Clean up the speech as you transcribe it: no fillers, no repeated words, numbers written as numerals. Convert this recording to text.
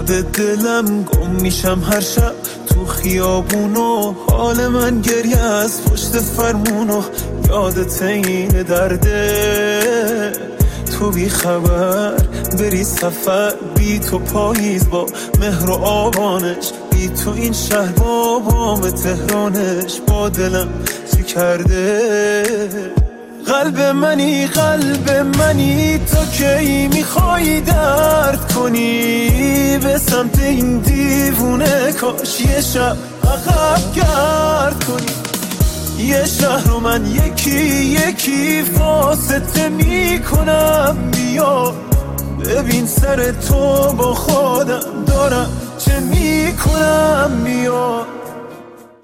دلم گم میشم هر شب تو خیابونو، حال من گریه از پشت فرمونو، یادت این درده تو بی خبر بری سفر، بی تو پاییز با مهر و آبانش، بی تو این شهر با بام تهرانش، با دلم چی کرده. قلب منی تو کی میخوای درد کنی، به سمت این دیوونه کاش یه شب عقب گرد کنی. یه شهر رو من یکی واسطه میکنم، بیا ببین سر تو با خودم دارم چه میکنم، بیا